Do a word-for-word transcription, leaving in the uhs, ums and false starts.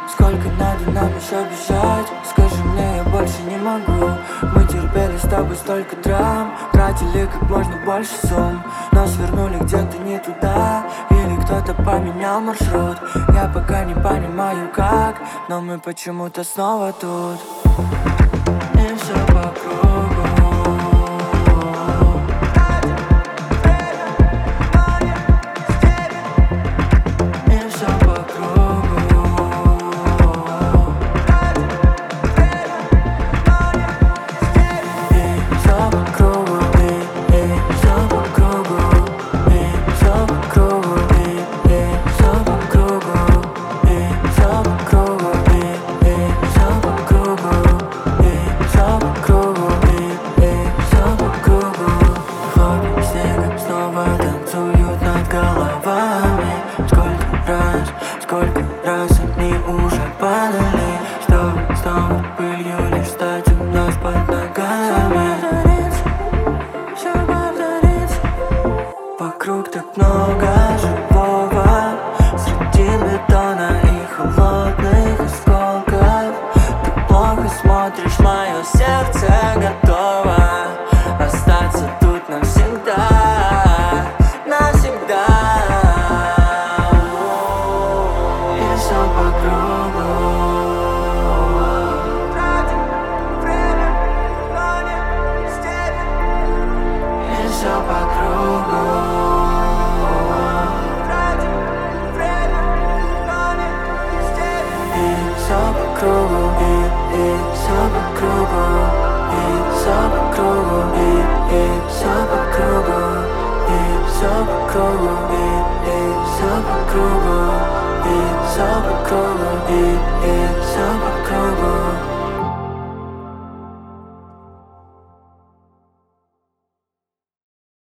Сколько надо нам еще бежать? Скажи мне, я больше не могу. Мы терпели с тобой столько драм, тратили как можно больше сумм, но свернули где-то не туда, или кто-то поменял маршрут. Я пока не понимаю как, но мы почему-то снова тут. И все по кругу. Сколько раз они уже падали, чтобы снова пылью лишь стать у нас под ногами. Все повторится, вокруг так много живого, среди бетона и холодных осколков. Ты плохо смотришь, мое сердце готово остаться тут навсегда, навсегда. Все по кругу. Тратим время, но не степень. И все по кругу. Тратим время, но не степень. И все по кругу, и, и все по кругу, и все по кругу, и, и все по кругу, и все по кругу, и, и все по кругу. И все по кругу, и, и все по кругу.